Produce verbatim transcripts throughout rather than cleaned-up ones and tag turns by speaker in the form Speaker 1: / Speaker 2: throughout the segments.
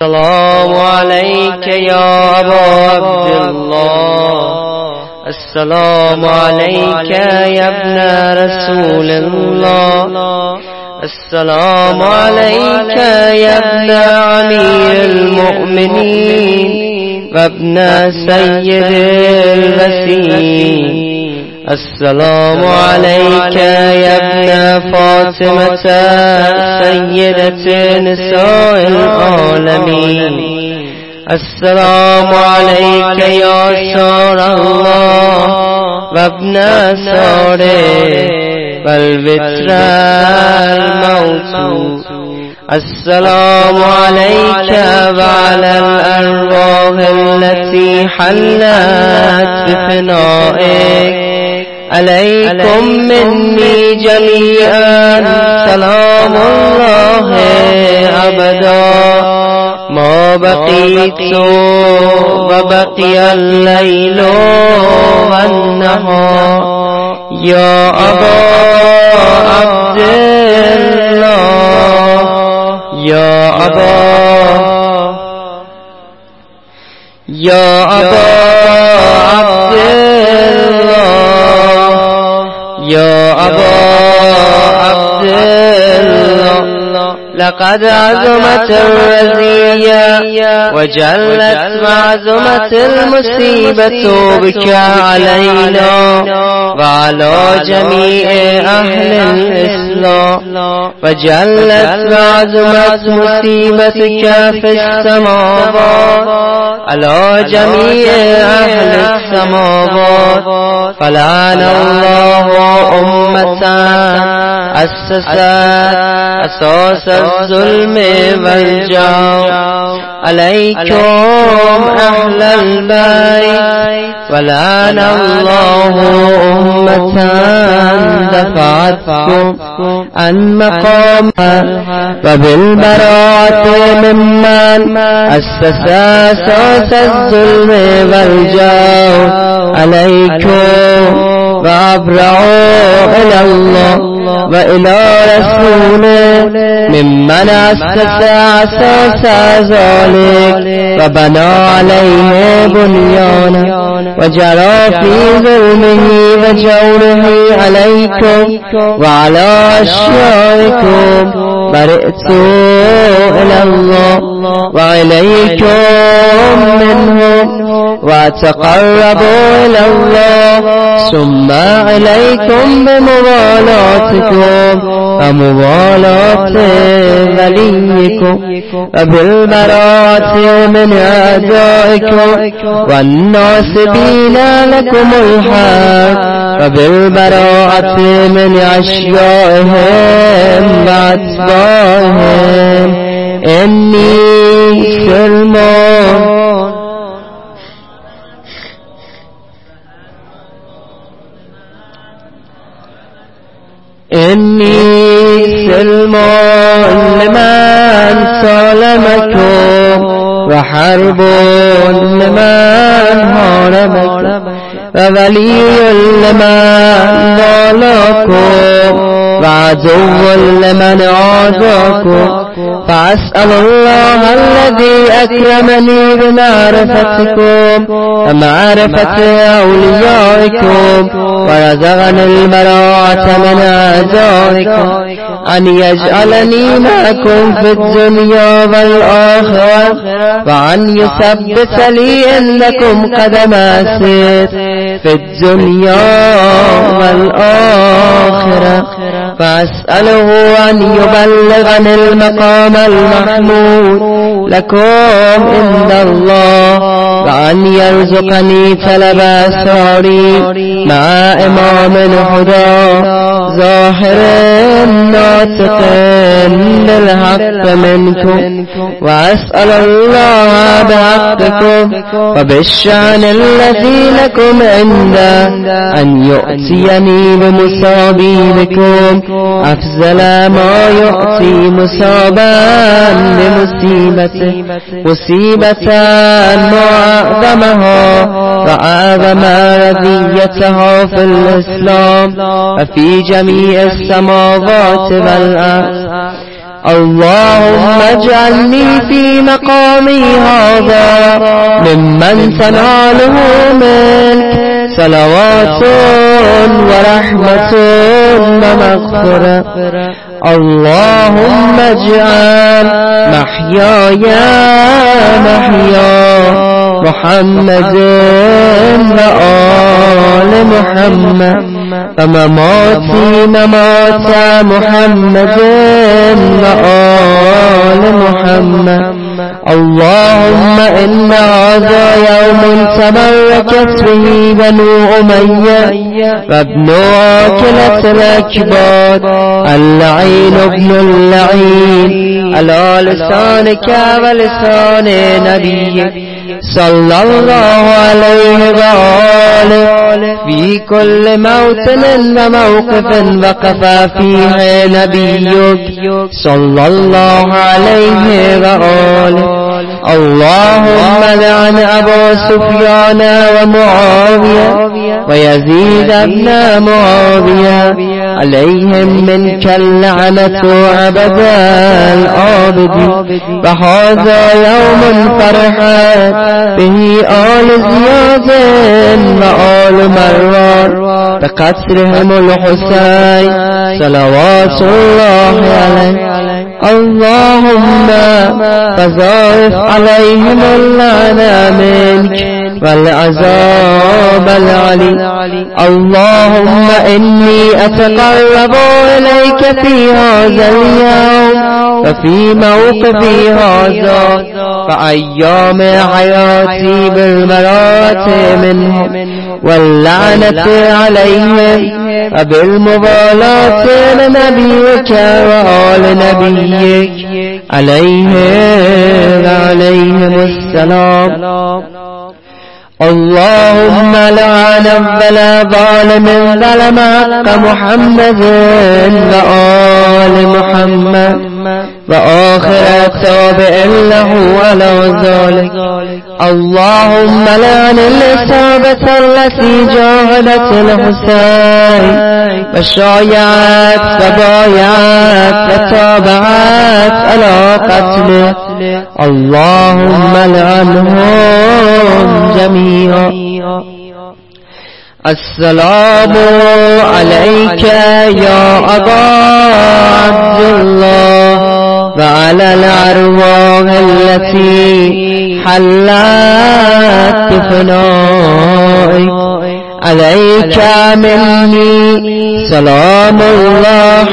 Speaker 1: السلام عليك يا أبا عبد الله. السلام عليك يا ابن رسول الله. السلام عليك يا ابن أمير المؤمنين وابن سيد الوسيم. السلام عليك يا ابن فاطمة سيدة نساء العالمين. السلام عليك يا سار الله وابن ساره والوتر الموت. السلام عليك وعلى الأرواح التي حلت بفنائك. عليكم مني جميعا سلام الله أبدا ما بقيت وبقي الليل والنهار. يا أبا عبد الله يا أبا يا أبا عبد الله يا أبا عبد الله. لقد عظمت الرزية وجلت وعظمت المصيبة بك علينا وعلى جميع أهل الإسلام. وجلت وعظمت مصيبتك في السماوات على جميع أهل السماوات. فلعن الله أمة أسست أساس الظلم والجور. عليكم أهل البيت. ولعن الله أمة دفعتكم عن مقامها وبالبراءة ممن أسس أساس الظلم والجور. عليكم وأبرعوا إلى الله وإلى رسوله ممن أسس أساس ذلك وبنى عليه بنيانا وجرى في ظلمه وجوره. عليكم وعلى أشيائكم برئت إلى الله وإليكم منهم وتقربوا إلى الله. ثم عليكم بموالاتكم وموالاة وليكم وبالبراءة من أعدائكم والناصبين لكم الحق وبالبراءة من أشيائهم وأتباعهم. إني سلمان إني سلمان لمن سالمكم وحرب لمن هاربكم وولي لمن والاكم وعدو لمن عاداكم. فأسأل الله الذي أكرمني بمعرفتكم ومعرفة أوليائكم ورزقني البراءة من أعدائكم أن يجعلني معكم في الدنيا والآخرة وأن يثبت لي عندكم قدم صدق في الدنيا والآخرة. فأسأله أن يبلغني المقام المحمود لكم عند الله وأن يرزقني طلب أسراري مع إمام هدى ظاهر ناطق بالحق منكم. وأسأل الله بحقكم وبالشأن الذي لكم عنده أن يؤتيني بمصابي بكم أفضل ما يؤتي مصابا بمصيبته مصيبة ما أعظمها وأعظم رضيتها في الإسلام وفي جميع السماوات والأرض. اللهم اجعلني في مقامي هذا ممن تناله منك صلوات ورحمة ومغفرة. اللهم اجعل محياي محيا محمد وآل محمد ومماتي ممات محمد وآل محمد. اللهم إن هذا يوم تبركت به بنو أمية وابن آكلة الأكباد اللعين ابن اللعين على لسانك ولسان نبيك صلى الله عليه وآله في كل موطن وموقف وقف فيه نبيك صلى الله عليه وآله. اللهم لعن أبا سفيان ومعاوية ويزيد بن معاوية عليهم منك اللعنة أبد الآبدين. وهذا يوم فرحت به آل زياد وآل مروان بقتلهم الحسين صلوات الله عليه. اللهم فضاعف عليهم اللعنة منك والعذاب العلي. اللهم إني أتقرب إليك في هذا اليوم وفي موقفي هذا فأيام حياتي بالبراءة منهم واللعنة عليهم وبالمبالاة لنبيك وآل نبيك عليه وعليهم السلام. اللهم لعن ولا ظالم ظلم حق محمد وآل محمد وآخر التابع له على ذلك. اللهم لعن الإصابة التي جاهدت الحسين وشايعت وبايعت وتابعت على قتله. اللهم لعنهم جميعا. السلام عليك يا أبا عبد الله وعلى الأرواح التي حلت بفنائك. عليك مني سلام الله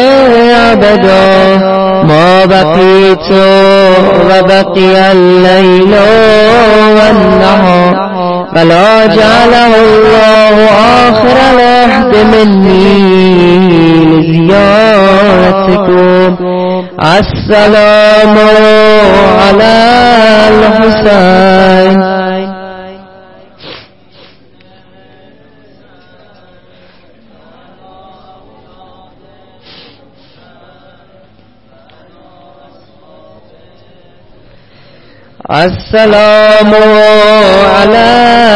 Speaker 1: أبدا ما بقيت وبقي الليل والنهار فلا جعله الله آخر العهد مني لزيارتكم. السلام على الحسين. السلام على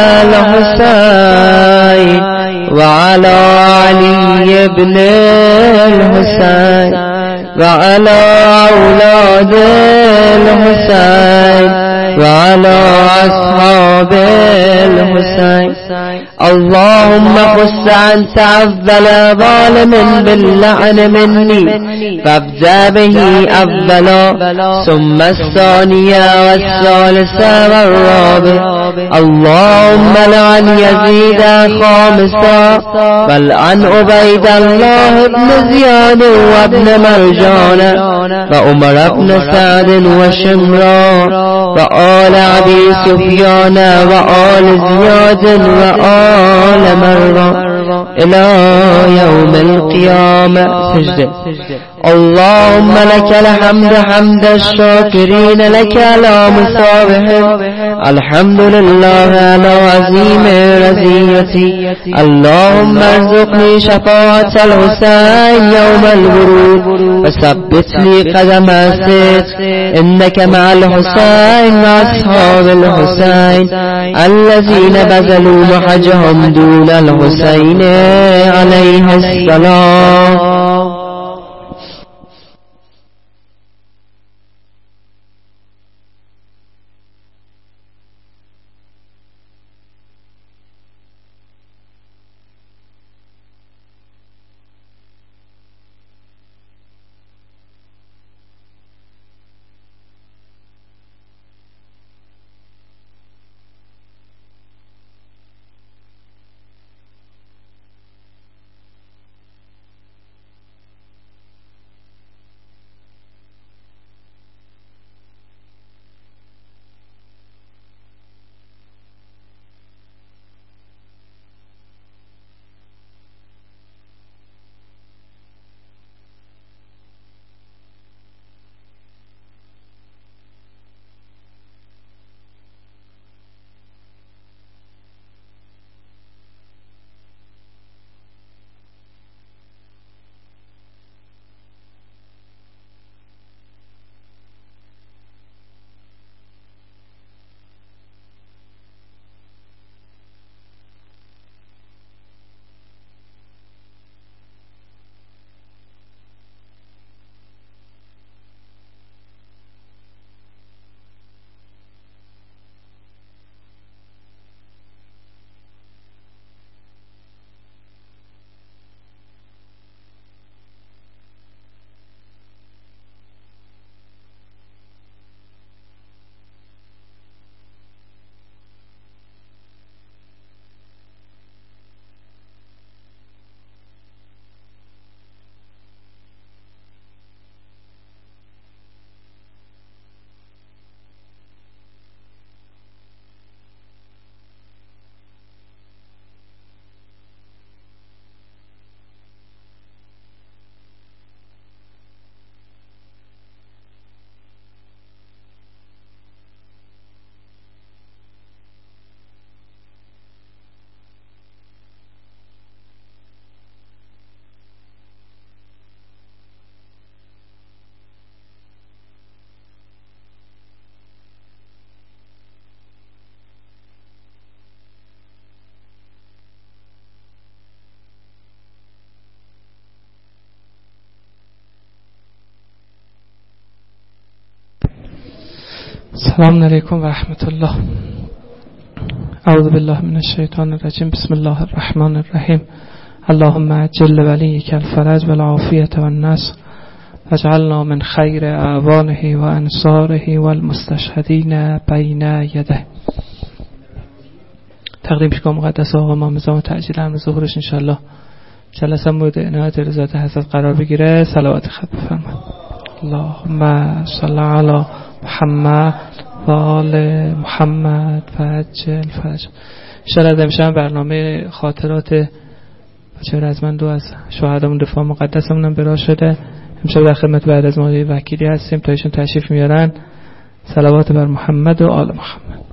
Speaker 1: الحسين وعلى علي بن الحسين وعلى أولاد الحسين وعلى أصحاب الحسين. اللهم خص أنت أفضل ظالم باللعن مني فابدأ به أولا ثم الثانية والثالثة والرابع. اللهم لعن يزيد خامسا ولعن عبيد الله بن زياد وابن مرجان وعمر بن سعد وشمران وآل أبي سفيان وآل زياد وآل مروان إلى يوم القيامة. سجدة. اللهم لك الحمد حمد الشاكرين لك على مصابهم. الحمد لله على عظيم رزيتي. اللهم ارزقني شفاعة الحسين يوم الورود وثبت لي قدم الصدق إنك مع الحسين وأصحاب الحسين الذين بذلوا محجهم دون الحسين عليه السلام.
Speaker 2: السلام علیکم و رحمت الله. اعوذ بالله من الشیطان الرجیم. بسم الله الرحمن الرحیم. اللهم عجل ولیک الفرج والعافیة والنصر واجعلنا من خیر اعوانه و انصاره والمستشهدین بین یده. تقدیم پیشگاه مقدس آقا امام زمان تعجیل امر ظهورش انشاءالله جلسه مورد عنایت رضایت حضرت قرار بگیره. صلوات خط بفرمایید. اللهم صل علی محمد و آل محمد و عجل فرج. شاید امشب برنامه خاطرات بچه رزمند و از شهدامون دفاع مقدسمون هم برا شده. امشب در خدمت بعد از ما وکیلی هستیم تا ایشون تشریف میارن. صلوات بر محمد و آل محمد.